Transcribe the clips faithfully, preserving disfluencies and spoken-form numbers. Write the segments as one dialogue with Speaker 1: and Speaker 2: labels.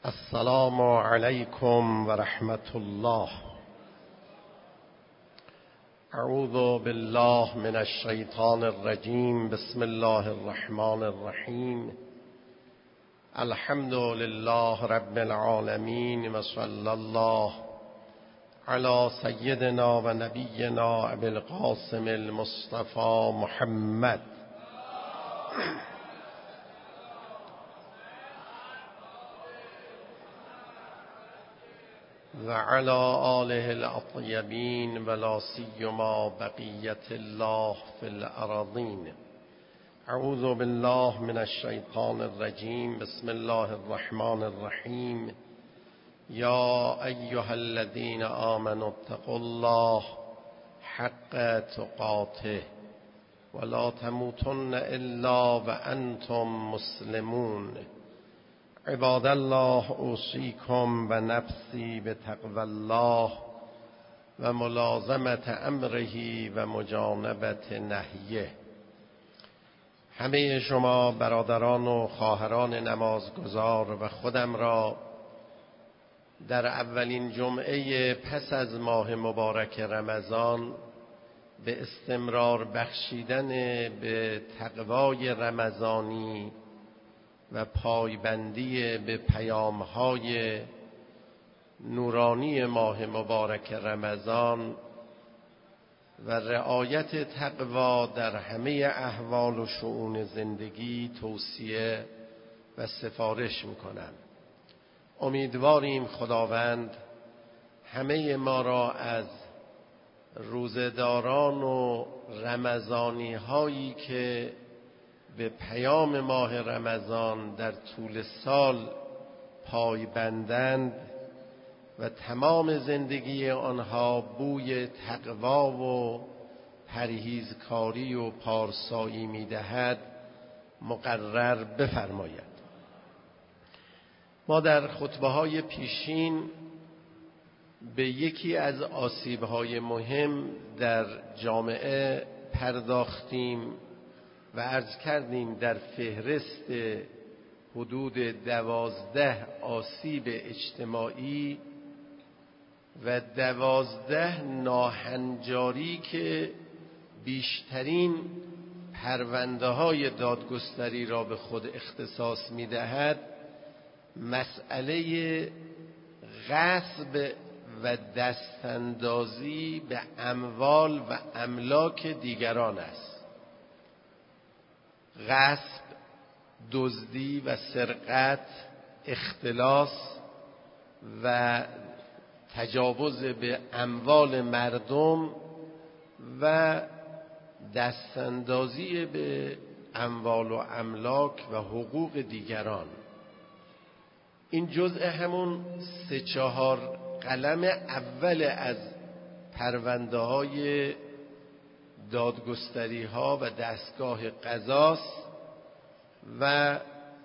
Speaker 1: السلام علیکم و رحمت الله. اعوذ بالله من الشیطان الرجیم. بسم الله الرحمن الرحیم. الحمد لله رب العالمین و صلی الله علی سیدنا و نبینا ابی القاسم المصطفى محمد. و علی آله الاطیبین و لا سیما بقیة الله فی الارضین. اعوذ بالله من الشیطان الرجیم. بسم الله الرحمن الرحیم. یا ایها الذین آمنوا اتقوا الله حق تقاته ولا تموتن الا وانتم مسلمون. عباد الله اوصیکم و نفسی بتقوی الله و ملازمت امره و مجانبت نهیه. همه شما برادران و خواهران نمازگزار و خودم را در اولین جمعه پس از ماه مبارک رمضان به استمرار بخشیدن به تقوای رمضانی و پایبندی به پیام‌های نورانی ماه مبارک رمضان و رعایت تقوا در همه احوال و شؤون زندگی توصیه و سفارش می‌کنم. امیدواریم خداوند همه ما را از روزه‌داران و رمضانی هایی که به پیام ماه رمضان در طول سال پایبندند و تمام زندگی آنها بوی تقوا و پرهیزکاری و پارسایی می‌دهد مقرر بفرماید. ما در خطبه‌های پیشین به یکی از آسیب‌های مهم در جامعه پرداختیم و عرض کردیم در فهرست حدود دوازده آسیب اجتماعی و دوازده ناهنجاری که بیشترین پرونده های دادگستری را به خود اختصاص می دهد، مسئله غصب و دستاندازی به اموال و املاک دیگران است. غصب، دزدی و سرقت، اختلاس و تجاوز به اموال مردم و دستاندازی به اموال و املاک و حقوق دیگران. این جزء همون سه چهار قلم اول از پرونده های دادگستری ها و دستگاه قضاست و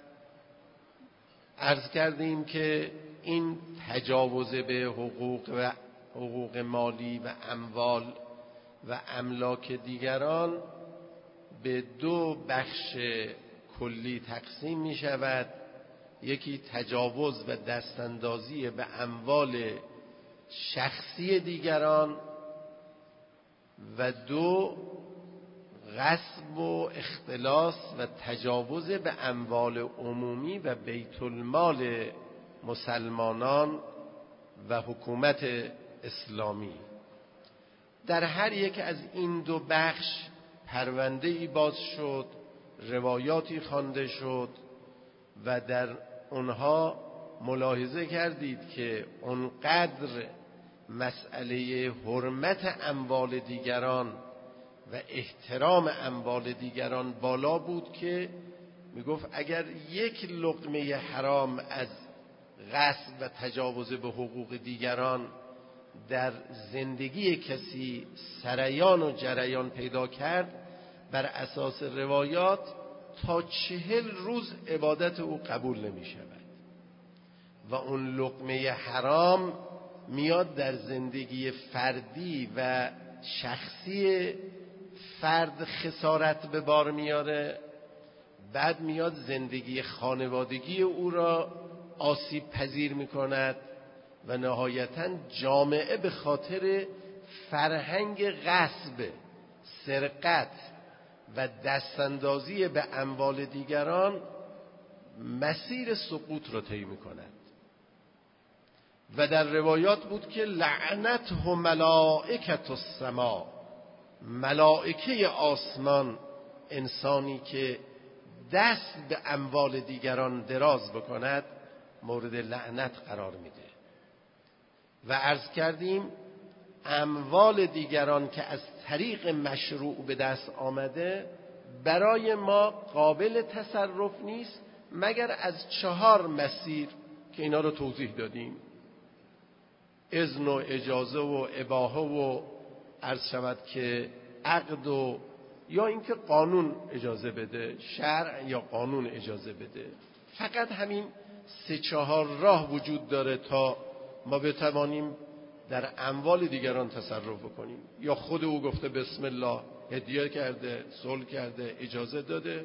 Speaker 1: عرض کردیم که این تجاوز به حقوق و حقوق مالی و اموال و املاک دیگران به دو بخش کلی تقسیم می شود. یکی تجاوز و دستاندازی به اموال شخصی دیگران و دو غصب و اختلاس و تجاوز به اموال عمومی و بیت المال مسلمانان و حکومت اسلامی. در هر یک از این دو بخش پرونده‌ای باز شد، روایاتی خوانده شد و در اونها ملاحظه کردید که اونقدر مسئله حرمت اموال دیگران و احترام اموال دیگران بالا بود که میگفت اگر یک لقمه حرام از غصب و تجاوز به حقوق دیگران در زندگی کسی سریان و جریان پیدا کرد، بر اساس روایات تا چهل روز عبادت او قبول نمی شود و اون لقمه حرام میاد در زندگی فردی و شخصی فرد خسارت به بار میاره، بعد میاد زندگی خانوادگی او را آسیب پذیر میکند و نهایتاً جامعه به خاطر فرهنگ غصب، سرقت و دستاندازی به اموال دیگران مسیر سقوط را طی میکند. و در روایات بود که لعنته ملائکة السما، ملائکه آسمان انسانی که دست به اموال دیگران دراز بکند مورد لعنت قرار میده. و عرض کردیم اموال دیگران که از طریق مشروع به دست آمده برای ما قابل تصرف نیست مگر از چهار مسیر که اینا رو توضیح دادیم: اذن و اجازه و اباحه و عرض شود که عقد و یا اینکه قانون اجازه بده، شرع یا قانون اجازه بده. فقط همین سه چهار راه وجود داره تا ما بتوانیم در اموال دیگران تصرف کنیم. یا خود او گفته بسم الله، هدیه کرده، صلح کرده، اجازه داده،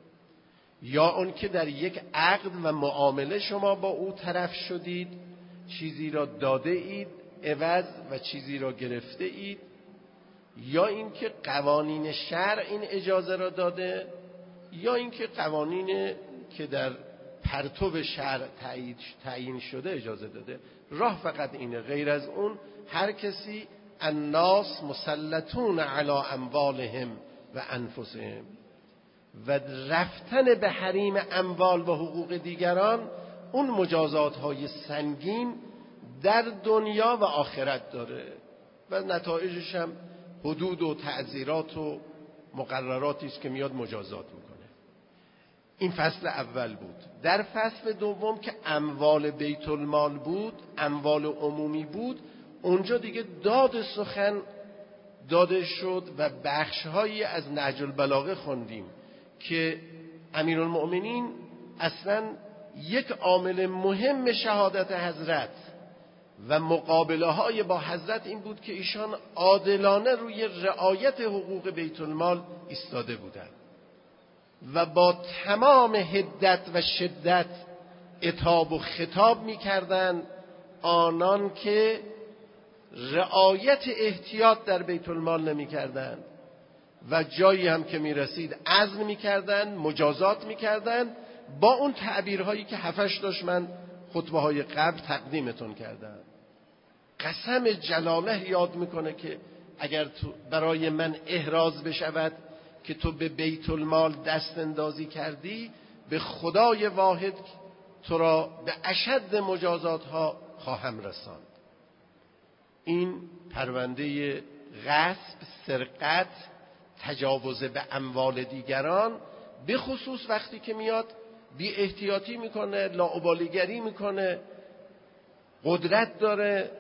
Speaker 1: یا اون که در یک عقد و معامله شما با او طرف شدید، چیزی را داده اید عوض و چیزی را گرفته اید، یا اینکه قوانین شرع این اجازه را داده، یا اینکه قوانین که در پرتو شرع تعیین شده اجازه داده. راه فقط اینه، غیر از اون هر کسی الناس مسلطون علی اموالهم و انفسهم، و رفتن به حریم اموال و حقوق دیگران اون مجازات های سنگین در دنیا و آخرت داره و نتایجش هم حدود و تعزیرات و مقرراتی است که میاد مجازات میکنه. این فصل اول بود. در فصل دوم که اموال بیت المال بود، اموال عمومی بود، اونجا دیگه داد سخن داده شد و بخشهایی از نهج البلاغه خوندیم که امیرالمؤمنین اصلا یک عامل مهم شهادت حضرت و مقابله های با حضرت این بود که ایشان عادلانه روی رعایت حقوق بیت المال ایستاده بودند و با تمام حدت و شدت عتاب و خطاب می‌کردند آنان که رعایت احتیاط در بیت المال نمی‌کردند و جایی هم که می‌رسید عزل می‌کردند، مجازات می‌کردند با اون تعبیرهایی که هفتش داشت من خطبه‌های قبل تقدیمتون کردم. قسم جلاله یاد میکنه که اگر تو برای من احراز بشود که تو به بیت المال دست اندازی کردی، به خدای واحد تو را به اشد مجازات ها خواهم رساند. این پرونده غصب، سرقت، تجاوز به اموال دیگران، به خصوص وقتی که میاد بی احتیاطی میکنه، لاابالیگری میکنه، قدرت داره،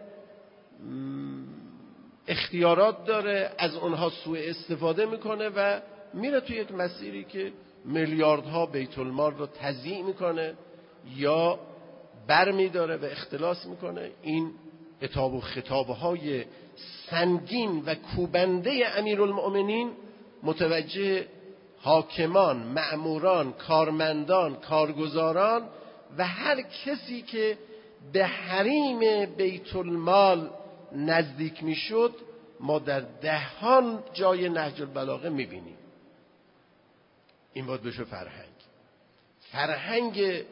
Speaker 1: اختیارات داره، از اونها سوء استفاده میکنه و میره توی یک مسیری که میلیاردها بیت المال رو تضییع میکنه یا بر میداره و اختلاس میکنه. این عتاب و خطابهای سنگین و کوبنده امیرالمؤمنین متوجه حاکمان، مأموران، کارمندان، کارگزاران و هر کسی که به حریم بیت المال نزدیک میشد ما در دهان جای نهج البلاغه میبینیم. این باید بشه فرهنگ. فرهنگ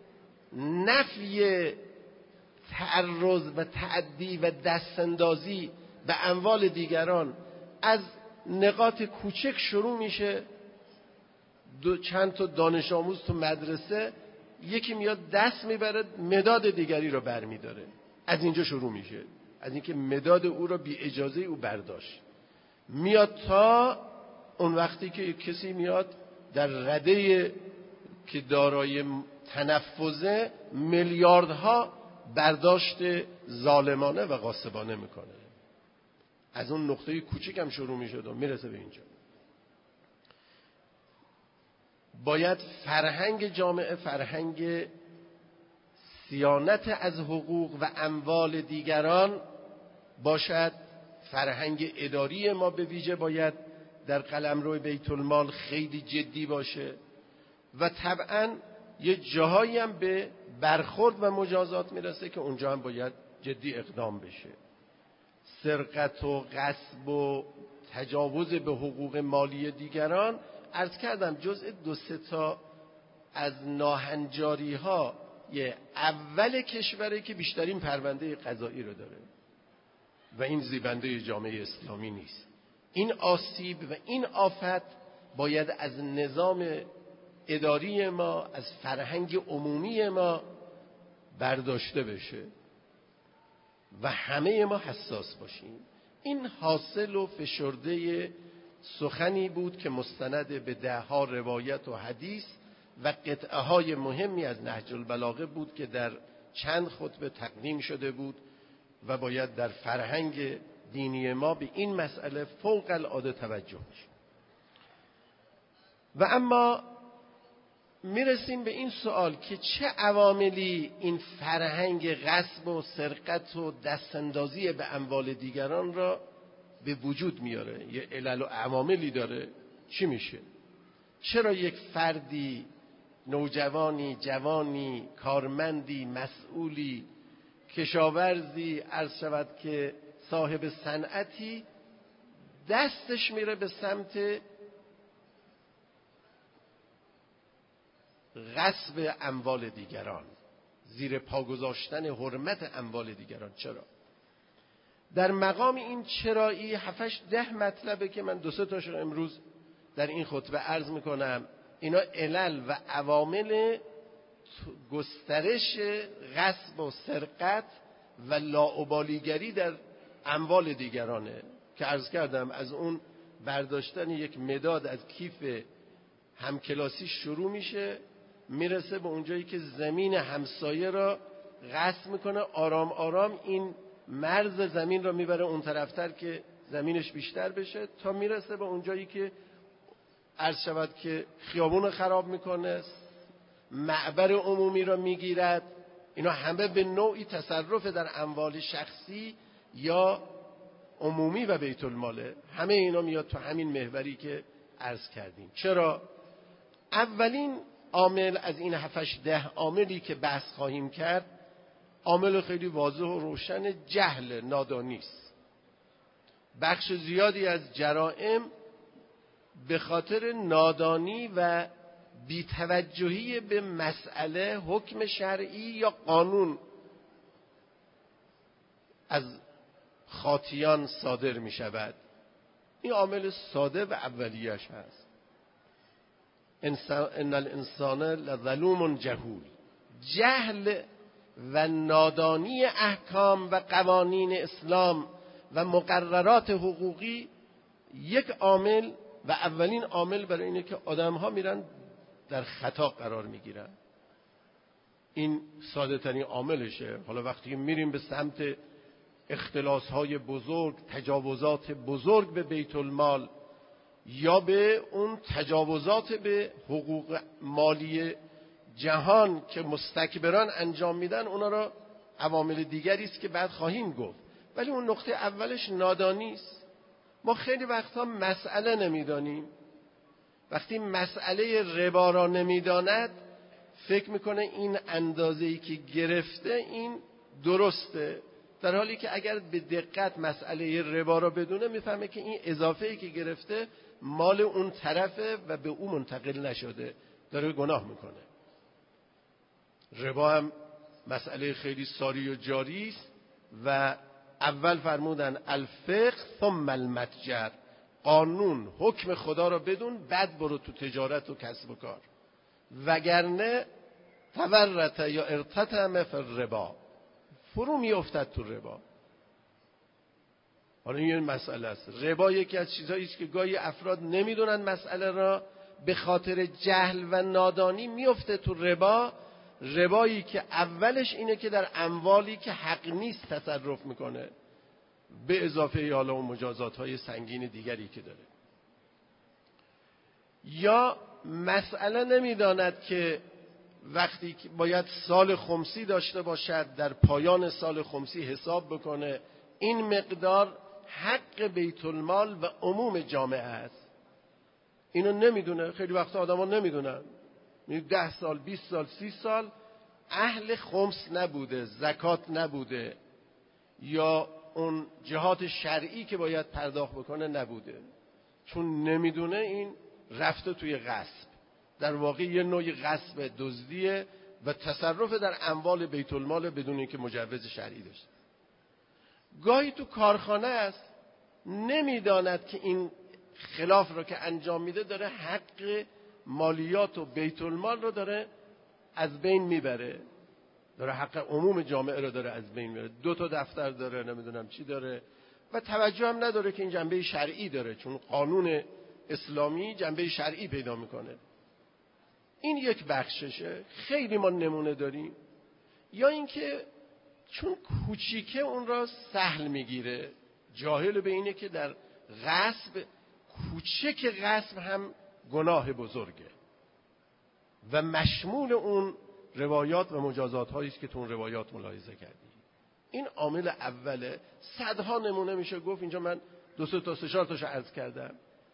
Speaker 1: نفی تعرض و تعدی و دستاندازی به اموال دیگران از نقاط کوچک شروع میشه. دو چند تا دانش آموز تو مدرسه یکی میاد دست میبره مداد دیگری رو برمیداره، از اینجا شروع میشه، از اینکه مداد او رو بی اجازه او برداشت، میاد تا اون وقتی که کسی میاد در رده که دارای تنفذه میلیاردها برداشت ظالمانه و غاصبانه میکنه. از اون نقطه کوچیک هم شروع میشد و میرسه به اینجا. باید فرهنگ جامعه فرهنگ صیانت از حقوق و اموال دیگران باشد. فرهنگ اداری ما به ویژه باید در قلمرو بیت المال خیلی جدی باشه و طبعا یه جاهایی هم به برخورد و مجازات میرسه که اونجا هم باید جدی اقدام بشه. سرقت و غصب و تجاوز به حقوق مالی دیگران، عرض کردم جزء دو سه تا از ناهنجاری ها یه اول کشوره که بیشترین پرونده قضایی رو داره و این زیبنده جامعه اسلامی نیست. این آسیب و این آفت باید از نظام اداری ما، از فرهنگ عمومی ما برداشته بشه و همه ما حساس باشیم. این حاصل و فشرده سخنی بود که مستند به ده ها روایت و حدیث و قطعه های مهمی از نهج البلاغه بود که در چند خطبه تقدیم شده بود و باید در فرهنگ دینی ما به این مسئله فوق العاده توجه بشه. و اما میرسیم به این سوال که چه عواملی این فرهنگ غصب و سرقت و دستاندازی به اموال دیگران را به وجود میاره؟ یه علل و عواملی داره. چی میشه؟ چرا یک فردی، نوجوانی، جوانی، کارمندی، مسئولی، کشاورزی، عرض شود که صاحب صنعتی، دستش میره به سمت غصب اموال دیگران، زیر پا گذاشتن حرمت اموال دیگران؟ چرا؟ در مقام این چرایی هفتش ده مطلبه که من دو سه تاشو امروز در این خطبه عرض میکنم. اینا علل و عوامل گسترش غصب و سرقت و لاابالیگری در اموال دیگرانه که عرض کردم از اون برداشتن یک مداد از کیف همکلاسی شروع میشه، میرسه به اونجایی که زمین همسایه را غصب میکنه، آرام آرام این مرز زمین را میبره اون طرفتر که زمینش بیشتر بشه، تا میرسه به اونجایی که عرض شود که خیابون خراب میکنه، معبر عمومی را میگیرد. اینا همه به نوعی تصرف در اموال شخصی یا عمومی و بیت الماله. همه اینا میاد تو همین محوری که عرض کردیم. چرا؟ اولین عامل از این هفتش ده عاملی که بحث خواهیم کرد، عامل خیلی واضح و روشن، جهل، نادانی است. بخش زیادی از جرائم به خاطر نادانی و بی‌توجهی به مسئله، حکم شرعی یا قانون از خاطیان صادر می شود. این عامل ساده و اولیش هست. ان الانسان لظلوم جهول. جهل و نادانی احکام و قوانین اسلام و مقررات حقوقی یک عامل و اولین عامل برای اینه که آدم‌ها میرن در خطا قرار میگیرن. این ساده ترین عاملشه. حالا وقتی میریم به سمت اختلاس‌های بزرگ، تجاوزات بزرگ به بیت المال یا به اون تجاوزات به حقوق مالی جهان که مستکبران انجام میدن، اونا را عوامل دیگری است که بعد خواهیم گفت. ولی اون نقطه اولش نادانی است. ما خیلی وقتا مسئله نمیدانیم. وقتی مسئله ربا را نمیداند فکر میکنه این اندازه‌ای که گرفته این درسته، در حالی که اگر به دقت مسئله ربا را بدونه میفهمه که این اضافه‌ای که گرفته مال اون طرفه و به اون منتقل نشده، داره گناه میکنه. ربا هم مسئله خیلی ساری و جاری است و اول فرمودن الفقه ثم المتجر، قانون حکم خدا را بدون، بعد برو تو تجارت و کسب و کار، وگرنه تورط یا ارتطم فی الربا، فرو میافتد تو ربا. حالا این مسئله است. ربا یکی از چیزهایی است که گاهی افراد نمیدونن مسئله را، به خاطر جهل و نادانی میفته تو ربا. ربایی که اولش اینه که در اموالی که حق نیست تصرف میکنه، به اضافه حالا اون مجازات های سنگین دیگری که داره. یا مسئله نمیداند که وقتی که باید سال خمسی داشته باشد، در پایان سال خمسی حساب بکنه این مقدار حق بیت المال و عموم جامعه است. اینو نمیدونه. خیلی وقتا آدم ها نمیدونن. ده سال، بیست سال، سی سال اهل خمس نبوده، زکات نبوده، یا اون جهات شرعی که باید پرداخت بکنه نبوده، چون نمیدونه این رفته توی غصب. در واقع یه نوعی غصب دزدیه و تصرف در اموال بیت المال بدون اینکه مجوز شرعی داشته. گاهی تو کارخانه است، نمیداند که این خلاف رو که انجام میده داره حق مالیات و بیت المال رو داره از بین میبره، داره حق عموم جامعه رو داره از بین میبره. دو تا دفتر داره، نمیدونم چی داره، و توجه هم نداره که این جنبه شرعی داره، چون قانون اسلامی جنبه شرعی پیدا میکنه. این یک بخششه. خیلی ما نمونه داریم. یا اینکه چون کوچیکه اون را سهل میگیره، جاهل به اینه که در غصب، کوچک غصب هم گناه بزرگه و مشمول اون روایات و مجازات هایی است که تو اون روایات ملاحظه کردی. این عامل اوله. صدها نمونه میشه گفت، اینجا من دو سه تا سه چهار تاشو عرض کردم.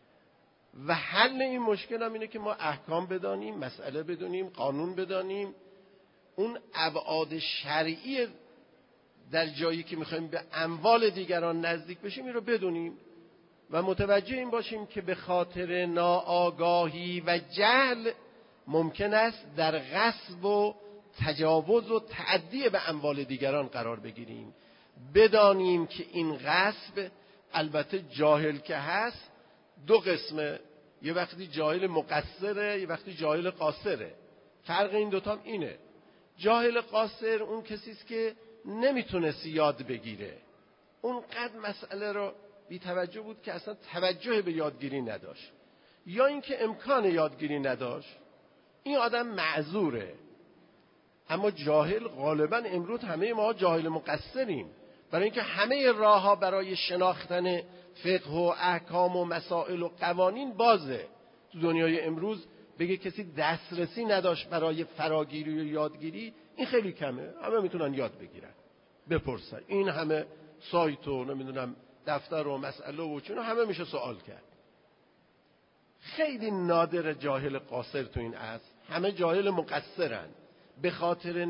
Speaker 1: و حل این مشکل هم اینه که ما احکام بدانیم، مسئله بدونیم، قانون بدانیم، اون ابعاد شرعی در جایی که میخوایم به اموال دیگران نزدیک بشیم این رو بدونیم و متوجه این باشیم که به خاطر ناآگاهی و جهل ممکن است در غصب و تجاوز و تعدی به اموال دیگران قرار بگیریم. بدانیم که این غصب، البته جاهل که هست، دو قسمه، یه وقتی جاهل مقصره، یه وقتی جاهل قاصره. فرق این دوتا اینه. جاهل قاصر اون کسی است که نمیتونست یاد بگیره، اونقدر مسئله رو بی توجه بود که اصلا توجه به یادگیری نداشت، یا اینکه امکان یادگیری نداشت. این آدم معذوره. اما جاهل غالبا امروز همه ما جاهل مقصریم، برای اینکه همه راه‌ها برای شناختن فقه و احکام و مسائل و قوانین بازه. تو دنیای امروز بگه کسی دسترسی نداشت برای فراگیری و یادگیری، این خیلی کمه. همه میتونن یاد بگیرن، بپرسن. این همه سایت و نمیدونم دفتر و مسئله و چون همه میشه سوال کرد. خیلی نادر جاهل قاصر تو این عصر. همه جاهل مقصرن. به خاطر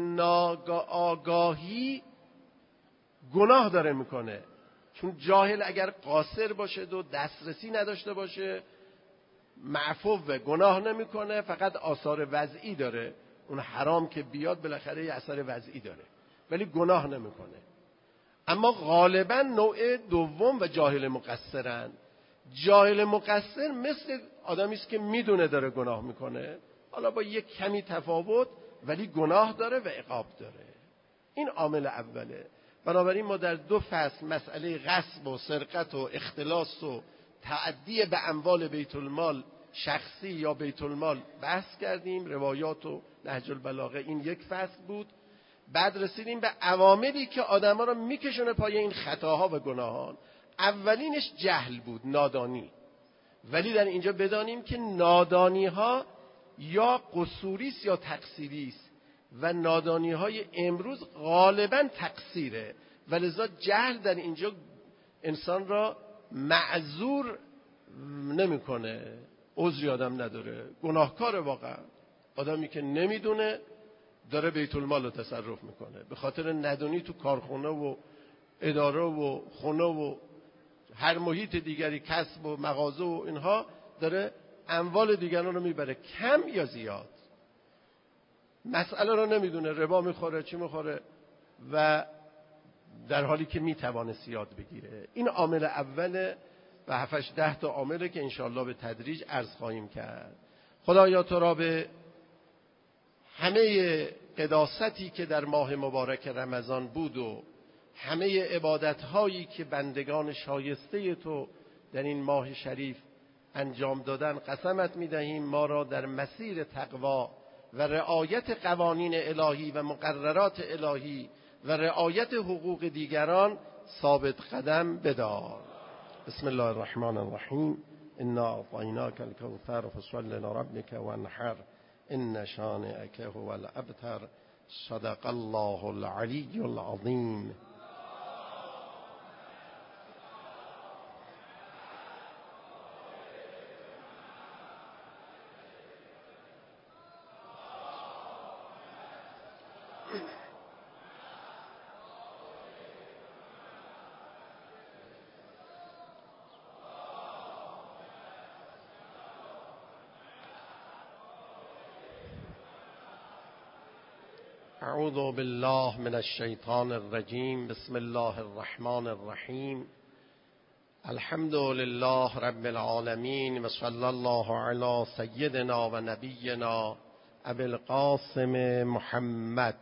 Speaker 1: ناآگاهی گناه داره میکنه. چون جاهل اگر قاصر باشه و دسترسی نداشته باشه، معفو و گناه نمیکنه، فقط آثار وضعی داره. اون حرام که بیاد بالاخره یه اثر وضعی داره، ولی گناه نمیکنه. اما غالبا نوع دوم و جاهل مقصرن. جاهل مقصر مثل آدمی است که میدونه داره گناه میکنه، حالا با یک کمی تفاوت، ولی گناه داره و عقاب داره. این عامل اوله. بنابراین ما در دو فصل مسئله غصب و سرقت و اختلاس و تعدی به اموال بیت المال شخصی یا بیت المال بحث کردیم. روایات و نهج البلاغه این یک فصل بود. بعد رسیدیم به عواملی که آدما رو میکشونه پای این خطاها و گناهان. اولینش جهل بود، نادانی. ولی در اینجا بدانیم که نادانی ها یا قصوری است یا تقصیری است و نادانی های امروز غالبا تقصیره، ولذا جهل در اینجا انسان را معذور نمیکنه، عذری آدم نداره، گناهکار. واقعا آدمی که نمیدونه داره بیت المال رو تصرف میکنه، به خاطر ندونی تو کارخونه و اداره و خونه و هر محیط دیگری، کسب و مغازه و اینها، داره اموال دیگران رو میبره، کم یا زیاد. مسئله رو نمیدونه، ربا میخوره، چی میخوره، و در حالی که میتوانست یاد بگیره. این عامل اوله و هفتش ده تا عامله که انشاءالله به تدریج عرض خواهیم کرد. خدایا تو را به همه قداستی که در ماه مبارک رمضان بود و همه عبادت‌هایی که بندگان شایسته تو در این ماه شریف انجام دادن قسمت می‌دهیم ما را در مسیر تقوا و رعایت قوانین الهی و مقررات الهی و رعایت حقوق دیگران ثابت قدم بدار. بسم الله الرحمن الرحیم. انا اعطیناک الکوثر فصل لربک وانحر ان شانئک هو الابتر. صدق الله العلی العظیم. اعوذ بالله من الشیطان الرجیم. بسم الله الرحمن الرحیم. الحمد لله رب العالمین و صلی الله علی سیدنا و نبینا ابی القاسم محمد.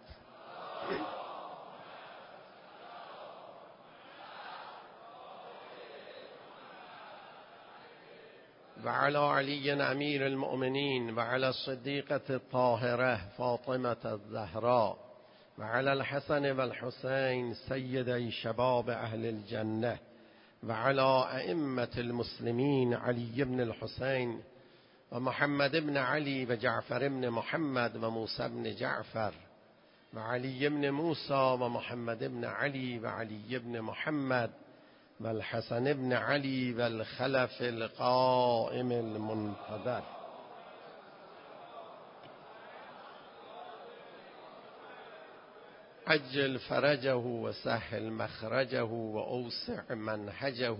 Speaker 1: و علی علی امیر المؤمنین و علی الصدیقة الطاهرة فاطمة الزهراء و علی الحسن و الحسین سیدی شباب اهل الجنه و علی ائمة المسلمین علی بن الحسین و محمد بن علی و جعفر بن محمد و موسی بن جعفر و علی بن موسی و محمد بن علی و علی بن محمد و الحسن بن علی و الخلف القائم المنتظر. عجل فرجه و سهل مخرجه و اوسع منهجه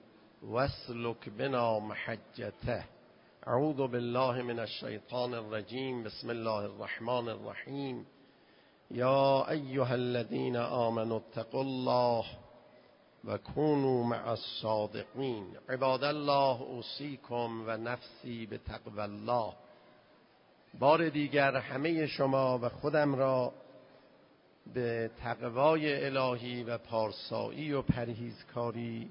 Speaker 1: واسلک بنا محجته. اعوذ بالله من الشیطان الرجیم. بسم الله الرحمن الرحیم. یا ایها الذین آمنوا اتقوا الله و کونوا مع الصادقین. عباد الله اوصیکم و نفسی بتقوی الله. بار دیگر همه شما و خودم را به تقوای الهی و پارسایی و پرهیزکاری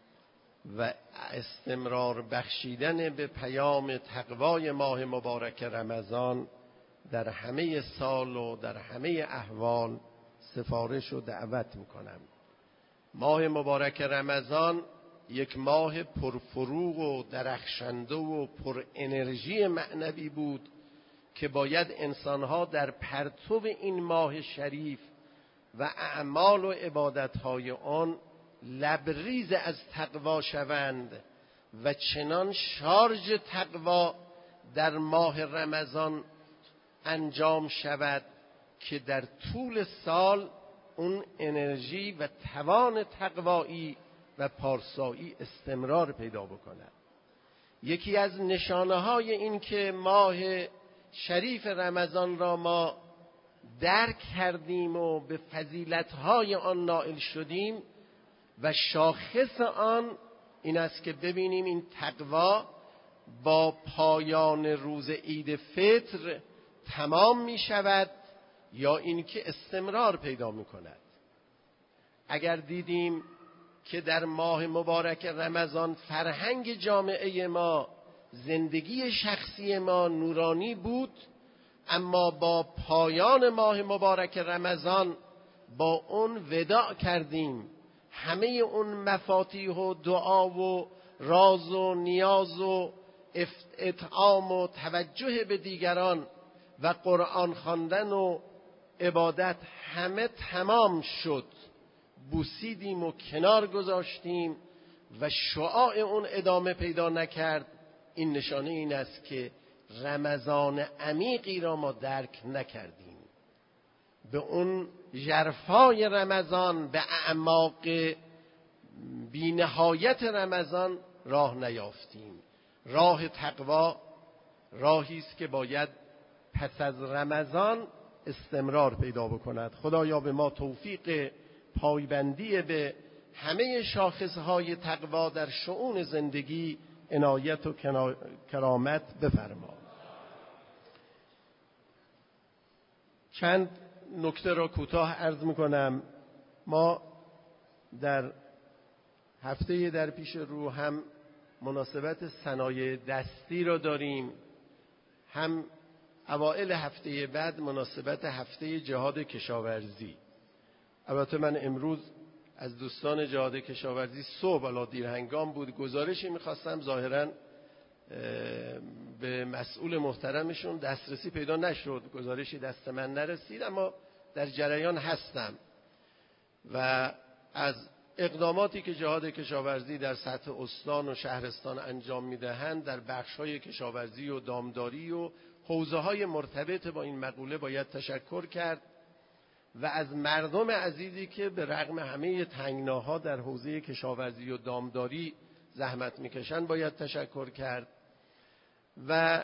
Speaker 1: و استمرار بخشیدن به پیام تقوای ماه مبارک رمضان در همه سال و در همه احوال سفارش و دعوت میکنم. ماه مبارک رمضان یک ماه پرفروغ و درخشنده و پر انرژی معنوی بود که باید انسانها در پرتو این ماه شریف و اعمال و عبادتهای آن لبریز از تقوا شوند و چنان شارژ تقوا در ماه رمضان انجام شود که در طول سال اون انرژی و توان تقوایی و پارسایی استمرار پیدا بکند. یکی از نشانه های این که ماه شریف رمضان را ما درک کردیم و به فضیلت‌های آن نائل شدیم و شاخص آن این است که ببینیم این تقوا با پایان روز عید فطر تمام می شود یا اینکه استمرار پیدا می کند. اگر دیدیم که در ماه مبارک رمضان فرهنگ جامعه ما، زندگی شخصی ما نورانی بود، اما با پایان ماه مبارک رمضان با اون وداع کردیم. همه اون مفاتیح و دعا و راز و نیاز و اطعام و توجه به دیگران و قرآن خواندن و عبادت همه تمام شد، بوسیدیم و کنار گذاشتیم و شعاع اون ادامه پیدا نکرد. این نشانه این است که رمضان عمیقی را ما درک نکردیم، به اون ژرفای رمضان، به اعماق بی‌نهایت رمضان راه نیافتیم. راه تقوا راهی است که باید پس از رمضان استمرار پیدا بکند. خدایا به ما توفیق پایبندی به همه شاخصهای تقوا در شؤون زندگی عنایت و کرامت بفرما. چند نکته را کوتاه عرض میکنم. ما در هفته در پیش رو هم مناسبت صنایع دستی را داریم، هم اوائل هفته بعد مناسبت هفته جهاد کشاورزی. البته من امروز از دوستان جهاد کشاورزی صبح الا دیر هنگام بود گزارشی میخواستم، ظاهراً به مسئول محترمشون دسترسی پیدا نشد، گزارشی دست من نرسید، اما در جریان هستم و از اقداماتی که جهاد کشاورزی در سطح استان و شهرستان انجام میدهند در بخش‌های کشاورزی و دامداری و حوزه‌های مرتبط با این مقوله باید تشکر کرد. و از مردم عزیزی که به رغم همه تنگناها در حوزه کشاورزی و دامداری زحمت میکشن باید تشکر کرد و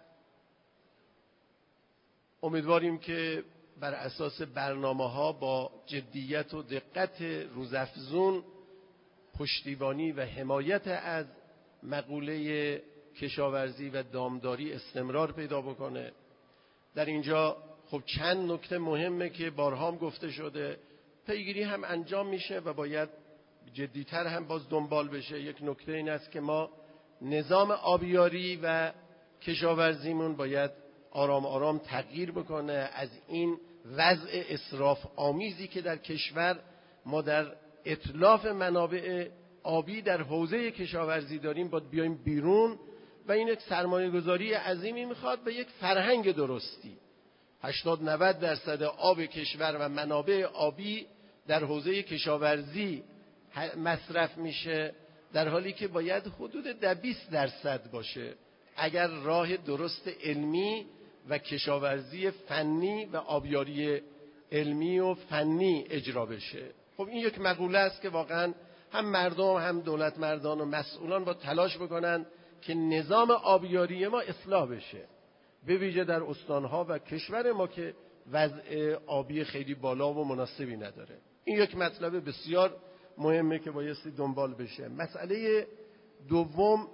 Speaker 1: امیدواریم که بر اساس برنامه‌ها با جدیت و دقت روزافزون پشتیبانی و حمایت از مقوله کشاورزی و دامداری استمرار پیدا بکنه. در اینجا خب چند نکته مهمه که بارها هم گفته شده، پیگیری هم انجام میشه و باید جدیتر هم باز دنبال بشه. یک نکته این است که ما نظام آبیاری و کشاورزیمون باید آرام آرام تغییر بکنه. از این وضع اسراف آمیزی که در کشور ما در اتلاف منابع آبی در حوزه کشاورزی داریم باید بیایم بیرون و این یک سرمایه گذاری عظیمی میخواد و یک فرهنگ درستی. هشتاد نود درصد آب کشور و منابع آبی در حوزه کشاورزی مصرف میشه، در حالی که باید حدود ده بیست درصد باشه اگر راه درست علمی و کشاورزی فنی و آبیاری علمی و فنی اجرا بشه. خب این یک مقوله است که واقعا هم مردم هم دولت مردان و مسئولان با تلاش بکنن که نظام آبیاری ما اصلاح بشه، به ویژه در استانها و کشور ما که وضع آبی خیلی بالا و مناسبی نداره. این یک مطلب بسیار مهمه که بایستی دنبال بشه. مسئله دوم،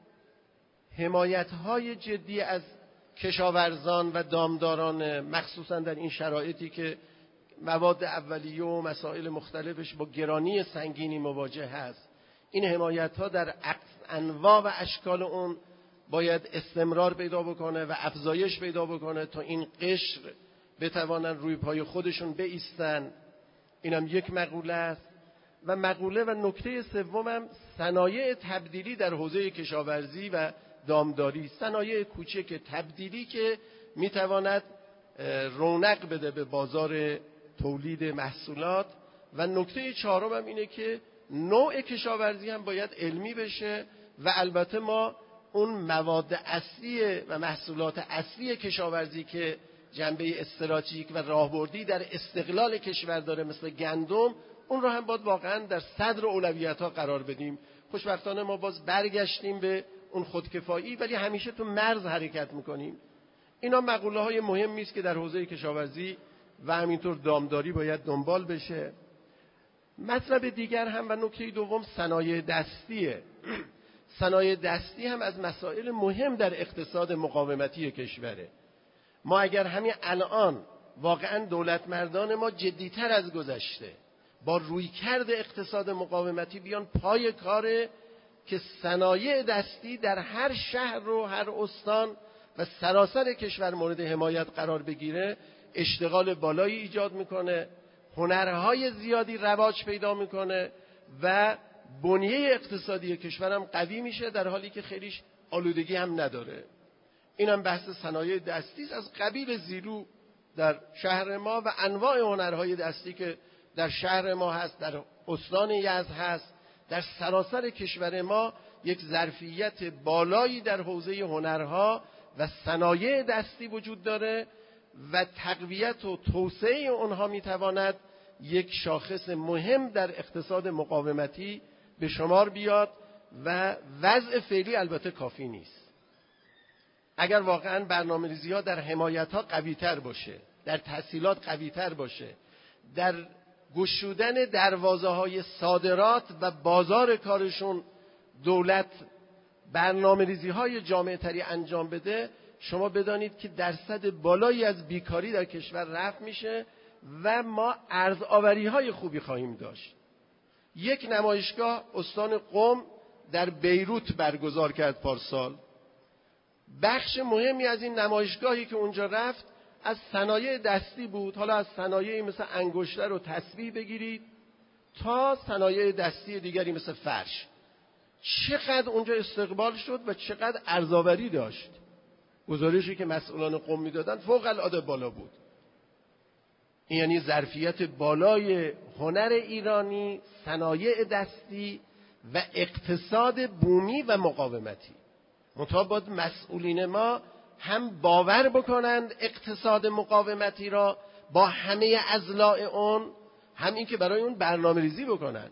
Speaker 1: حمایت‌های جدی از کشاورزان و دامداران، مخصوصا در این شرایطی که مواد اولیه و مسائل مختلفش با گرانی سنگینی مواجه هست. این حمایت‌ها در انواع و اشکال اون باید استمرار پیدا بکنه و افزایش پیدا بکنه تا این قشر بتوانن روی پای خودشون بایستن. اینم یک مقوله است. و مقوله و نکته سومم صنایع تبدیلی در حوزه کشاورزی و دامداری، صنایع کوچک تبدیلی که میتواند رونق بده به بازار تولید محصولات. و نکته چهارم هم اینه که نوع کشاورزی هم باید علمی بشه و البته ما اون مواد اصلی و محصولات اصلی کشاورزی که جنبه استراتژیک و راهبردی در استقلال کشور داره مثل گندم، اون رو هم باید واقعا در صدر اولویت‌ها قرار بدیم. خوشبختانه ما باز برگشتیم به اون خودکفایی، ولی همیشه تو مرز حرکت میکنیم. اینا مقوله های مهمی است که در حوزه کشاورزی و همینطور دامداری باید دنبال بشه. مطلب دیگر هم و نکته دوم صنایع دستیه. صنایع دستی هم از مسائل مهم در اقتصاد مقاومتی کشوره. ما اگر همین الان واقعا دولت مردان ما جدیتر از گذشته با رویکرد اقتصاد مقاومتی بیان پای کاره که صنایع دستی در هر شهر و هر استان و سراسر کشور مورد حمایت قرار بگیره، اشتغال بالایی ایجاد میکنه، هنرهای زیادی رواج پیدا میکنه و بنیه اقتصادی کشورم قوی میشه، در حالی که خیلیش آلودگی هم نداره. اینم بحث صنایع دستی است از قبیل زیرو در شهر ما و انواع هنرهای دستی که در شهر ما هست، در استان یزد هست، در سراسر کشور ما یک ظرفیت بالایی در حوزه هنرها و صنایع دستی وجود داره و تقویت و توسعه اونها میتواند یک شاخص مهم در اقتصاد مقاومتی به شمار بیاد و وضع فعلی البته کافی نیست. اگر واقعا برنامه‌ریزی‌ها در حمایت‌ها قوی‌تر باشه، در تسهیلات قوی‌تر باشه، در گشودن دروازه‌های صادرات و بازار کارشون دولت برنامه‌ریزی‌های جامع‌تری انجام بده، شما بدانید که درصد بالایی از بیکاری در کشور رفع میشه و ما ارزآوری‌های خوبی خواهیم داشت. یک نمایشگاه استان قم در بیروت برگزار کرد پارسال. بخش مهمی از این نمایشگاهی که اونجا رفت از صنایع دستی بود. حالا از صنایعی مثل انگشتر و تسبیح بگیرید تا صنایع دستی دیگری مثل فرش. چقدر اونجا استقبال شد و چقدر ارزآوری داشت. گزارشی که مسئولان قم میدادن فوق العاده بالا بود. این یعنی ظرفیت بالای هنر ایرانی، صنایع دستی و اقتصاد بومی و مقاومتی. منتها باید مسئولین ما هم باور بکنند اقتصاد مقاومتی را با همه اضلاع اون، هم این که برای اون برنامه ریزی بکنند.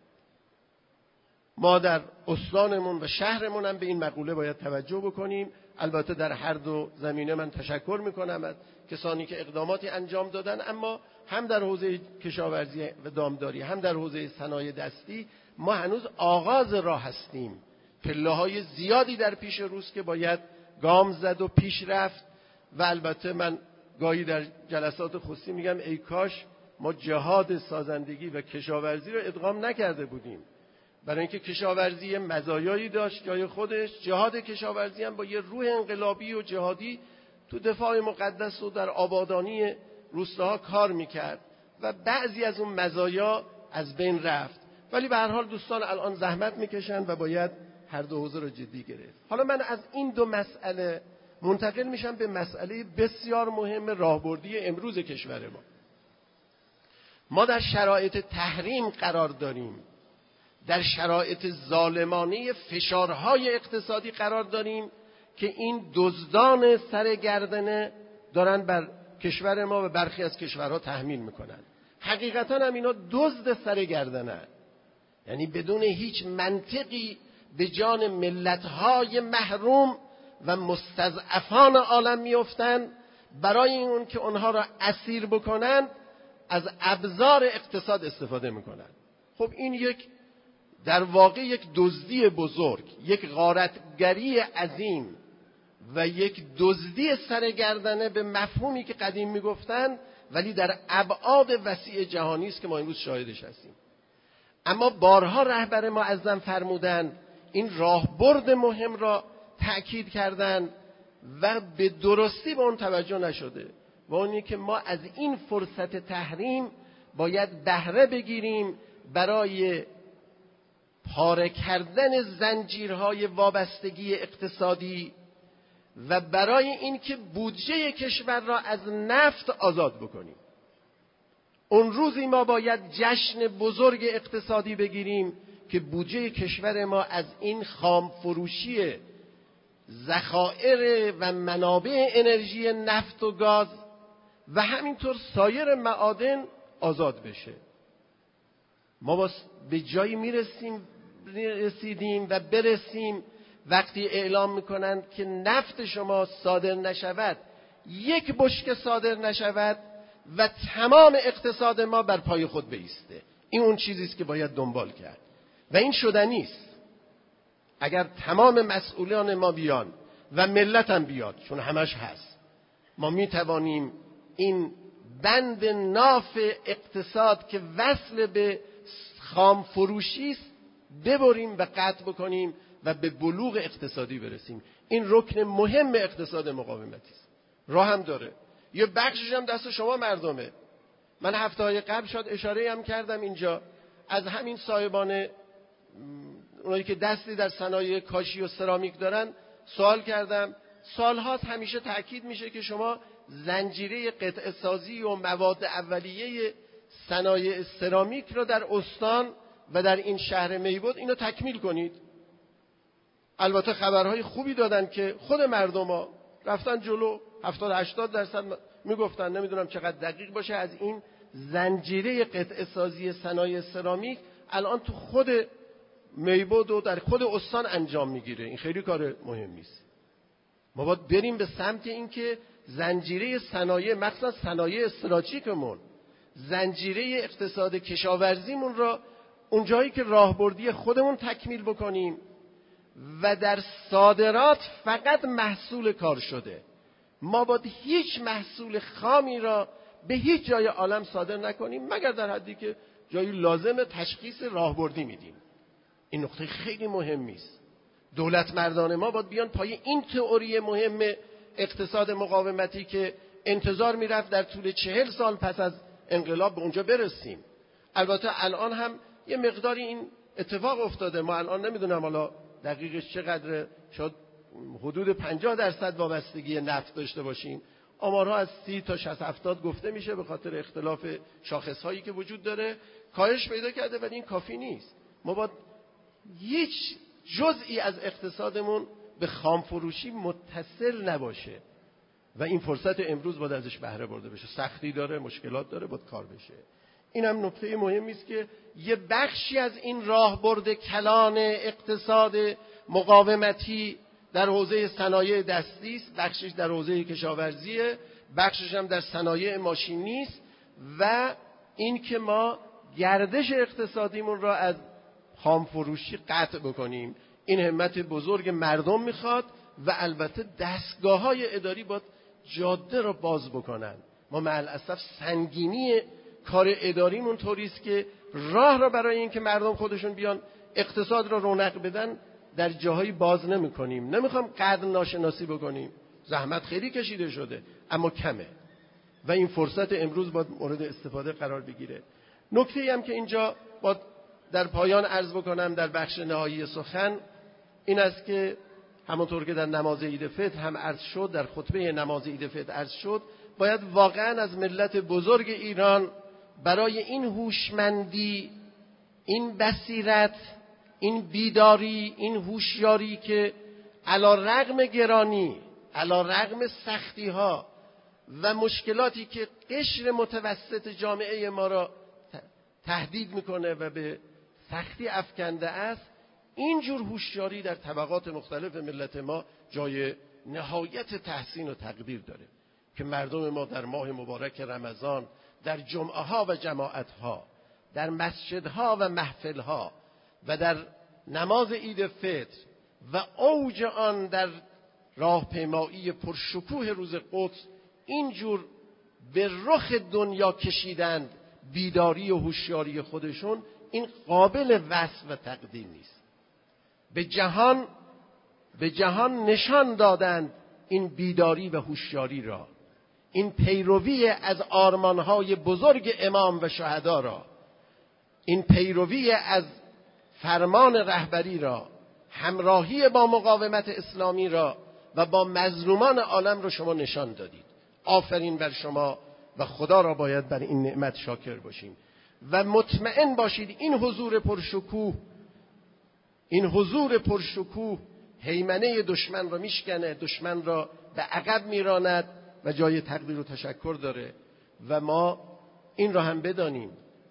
Speaker 1: ما در استانمون و شهرمون هم به این مقوله باید توجه بکنیم. البته در هر دو زمینه من تشکر میکنم از کسانی که اقداماتی انجام دادن، اما هم در حوزه کشاورزی و دامداری هم در حوزه صنایع دستی ما هنوز آغاز راه هستیم. پله‌های زیادی در پیش روست که باید گام زد و پیش رفت. و البته من گاهی در جلسات خصوصی میگم ای کاش ما جهاد سازندگی و کشاورزی رو ادغام نکرده بودیم، برای اینکه کشاورزی مزایایی داشت جای خودش. جهاد کشاورزی هم با یه روح انقلابی و جهادی تو دفاع مقدس و در آبادانی روستاها کار میکرد و بعضی از اون مزایا از بین رفت. ولی به هر حال دوستان الان زحمت میکشن و باید هر دو حوزه رو جدی گرفت. حالا من از این دو مسئله منتقل میشم به مسئله بسیار مهم راهبردی امروز کشور ما. ما در شرایط تحریم قرار داریم، در شرایط ظالمانه فشارهای اقتصادی قرار داریم که این دزدان سرگردنه دارن بر کشور ما و برخی از کشورها تحمیل میکنن. حقیقتا هم اینا دزد سرگردنه، یعنی بدون هیچ منطقی به جان ملتهای محروم و مستضعفان عالم میافتند برای اون که اونها را اسیر بکنند، از ابزار اقتصاد استفاده میکنند. خب این یک در واقع یک دزدی بزرگ، یک غارتگری عظیم و یک دزدی سرگردنه به مفهومی که قدیم میگفتند، ولی در ابعاد وسیع جهانی است که ما امروز شاهدش هستیم. اما بارها رهبر ما اعظم فرمودند، این راهبرد مهم را تأکید کردند و به درستی به اون توجه نشده، و اونی که ما از این فرصت تحریم باید بهره بگیریم برای پاره کردن زنجیرهای وابستگی اقتصادی و برای اینکه بودجه کشور را از نفت آزاد بکنیم. اون روزی ما باید جشن بزرگ اقتصادی بگیریم که بودجه کشور ما از این خام فروشی ذخایر و منابع انرژی نفت و گاز و همینطور سایر معادن آزاد بشه. ما به جایی میرسیم رسیدیم و برسیم وقتی اعلام میکنند که نفت شما صادر نشود، یک بشکه صادر نشود و تمام اقتصاد ما بر پای خود بایسته. این اون چیزی است که باید دنبال کرد و این شدنی است. اگر تمام مسئولان ما بیان و ملت هم بیاد، چون همش هست، ما میتوانیم این بند ناف اقتصاد که وصل به خام فروشی است ببریم و قطع بکنیم و به بلوغ اقتصادی برسیم. این رکن مهم اقتصاد مقاومتی است. راه هم داره، یه بخشش هم دست شما مردمه. من هفته‌های قبل شاید اشاره هم کردم اینجا، از همین صاحبان اونایی که دستی در صنایع کاشی و سرامیک دارن سوال کردم. سالهاست همیشه تأکید میشه که شما زنجیره قطعه سازی و مواد اولیه صنایع سرامیک رو در استان و در این شهر میبود اینو تکمیل کنید. البته خبرهای خوبی دادن که خود مردم ها رفتن جلو، هفتاد هشتاد درصد میگفتن، نمیدونم چقدر دقیق باشه، از این زنجیره قطعه سازی صنایع سرامیک الان تو خود میبود و در خود استان انجام میگیره. این خیلی کار مهمی است. ما باید بریم به سمت این که زنجیره صنایع، مثلا صنایع استراتژیکمون، زنجیره اقتصاد کشاورزیمون را اونجایی که راهبردی خودمون تکمیل بکنیم و در صادرات فقط محصول کار شده. ما باید هیچ محصول خامی را به هیچ جای عالم صادر نکنیم مگر در حدی که جایی لازم تشخیص راهبردی میدیم. این نکته خیلی مهمی است. دولت مردان ما باید بیان پای این تئوری مهم اقتصاد مقاومتی که انتظار میرفت در طول چهل سال پس از انقلاب به اونجا برسیم. البته الان هم یه مقداری این اتفاق افتاده. ما الان نمیدونم حالا دقیقش چقدر، شاید حدود پنجاه درصد وابستگی نفت داشته باشیم. آمارها از سی تا شصت هفتاد گفته میشه به خاطر اختلاف شاخصهایی که وجود داره. کاهش پیدا کرده ولی این کافی نیست. ما باید هیچ جزئی از اقتصادمون به خام فروشی متصل نباشه و این فرصت امروز باید ازش بهره برده بشه. سختی داره، مشکلات داره، باید کار بشه. این هم نکته مهمی است که یه بخشی از این راه برده کلان اقتصاد مقاومتی در حوزه صنایع دستی است، بخشش در حوزه کشاورزیه، بخشش هم در صنایع ماشینی است و این که ما گردش اقتصادیمون را از خام فروشی قطع بکنیم. این همت بزرگ مردم میخواد و البته دستگاه‌های اداری باید جاده را باز بکنن. ما معلاسف سنگینی کار اداریمون طوریست که راه را برای اینکه مردم خودشون بیان اقتصاد را رونق بدن در جاهایی باز نمی‌کنیم. نمیخوام قدر ناشناسی بکنیم، زحمت خیلی کشیده شده اما کمه و این فرصت امروز باید مورد استفاده قرار بگیره. نکته‌ای هم که اینجا باید در پایان عرض بکنم در بخش نهایی سخن این است که همونطور که در نماز عید فطر هم عرض شد، در خطبه نماز عید فطر عرض شد، باید واقعا از ملت بزرگ ایران برای این هوشمندی، این بصیرت، این بیداری، این هوشیاری که علی رغم گرانی، علی رغم سختی ها و مشکلاتی که قشر متوسط جامعه ما را تهدید میکنه و به سختی افکنده است، اینجور هوشیاری در طبقات مختلف ملت ما جای نهایت تحسین و تقدیر داره که مردم ما در ماه مبارک رمضان در جمعه ها و جماعت ها، در مسجدها و محفل ها و در نماز عید فطر و اوج آن در راهپیمایی پرشکوه روز قدس اینجور به رخ دنیا کشیدند بیداری و هوشیاری خودشون، این قابل وصف و تقدیر نیست. به جهان به جهان نشان دادند این بیداری و هوشیاری را، این پیروی از آرمانهای بزرگ امام و شهدا را، این پیروی از فرمان رهبری را، همراهی با مقاومت اسلامی را و با مظلومان عالم را شما نشان دادید. آفرین بر شما و خدا را باید بر این نعمت شاکر باشیم و مطمئن باشید این حضور پرشکوه این حضور پرشکوه هیمنه دشمن را میشکنه، دشمن را به عقب میراند و جای تقدیر و تشکر داره. و ما این را هم بدانیم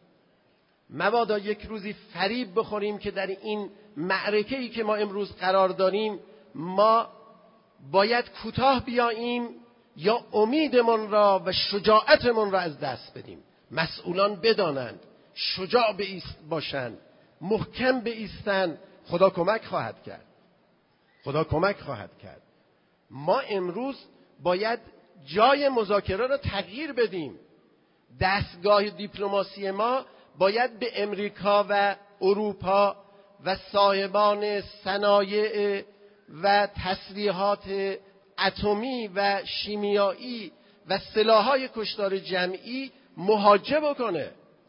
Speaker 1: مبادا یک روزی فریب بخوریم که در این معرکه‌ای که ما امروز قرار داریم ما باید کوتاه بیاییم یا امیدمون را و شجاعتمون را از دست بدیم. مسئولان بدانند، شجاع بایست باشند، محکم بایستند، خدا کمک خواهد کرد. خدا کمک خواهد کرد. ما امروز باید جای مذاکره را تغییر بدیم. دستگاه دیپلماسی ما باید به امریکا و اروپا و صاحبان صنایع و تسلیحات اتمی و شیمیایی و سلاح‌های کشتار جمعی مهاجه بکنه.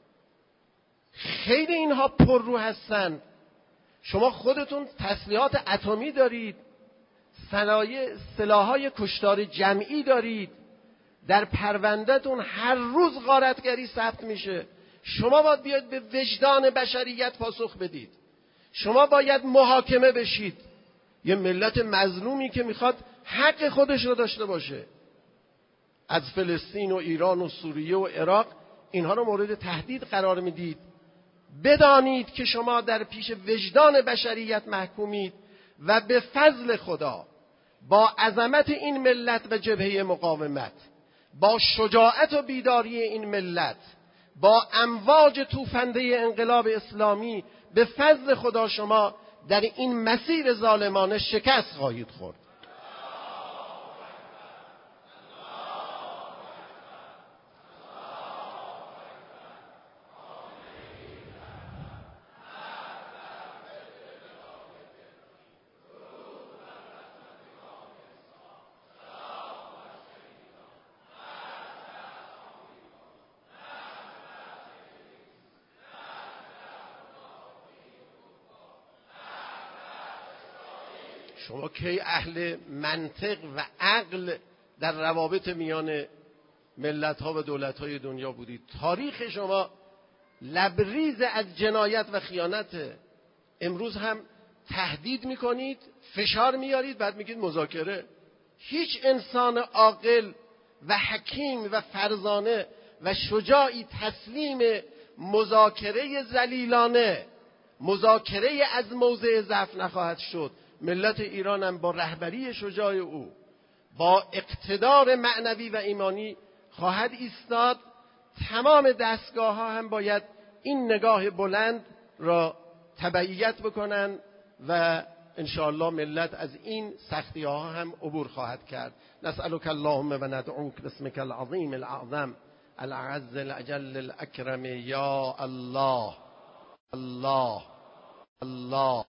Speaker 1: خیلی اینها پررو هستند. شما خودتون تسلیحات اتمی دارید، صنایع سلاح‌های کشتار جمعی دارید، در پروندهتون هر روز غارتگری ثبت میشه. شما باید بیاید به وجدان بشریت پاسخ بدید. شما باید محاکمه بشید. یه ملت مظلومی که میخواد حق خودش رو داشته باشه. از فلسطین و ایران و سوریه و عراق اینها رو مورد تهدید قرار میدید. بدانید که شما در پیش وجدان بشریت محکومید و به فضل خدا با عظمت این ملت و جبهه مقاومت، با شجاعت و بیداری این ملت، با امواج توفنده انقلاب اسلامی، به فضل خدا شما در این مسیر ظالمانه شکست خواهید خورد. شما کی اهل منطق و عقل در روابط میان ملت‌ها و دولت‌های دنیا بودید؟ تاریخ شما لبریز از جنایت و خیانت. امروز هم تهدید میکنید، فشار میارید، بعد میگید مذاکره. هیچ انسان عاقل و حکیم و فرزانه و شجاعی تسلیم مذاکره ذلیلانه، مذاکره از موضع ضعف نخواهد شد. ملت ایران هم با رهبری شجاع او، با اقتدار معنوی و ایمانی خواهد ایستاد. تمام دستگاه ها هم باید این نگاه بلند را تبعیت بکنن و انشاءالله ملت از این سختی ها هم عبور خواهد کرد. نسألك اللهم و ندعوک باسمك العظیم الاعظم الاعز الاجل الاکرم یا الله الله الله.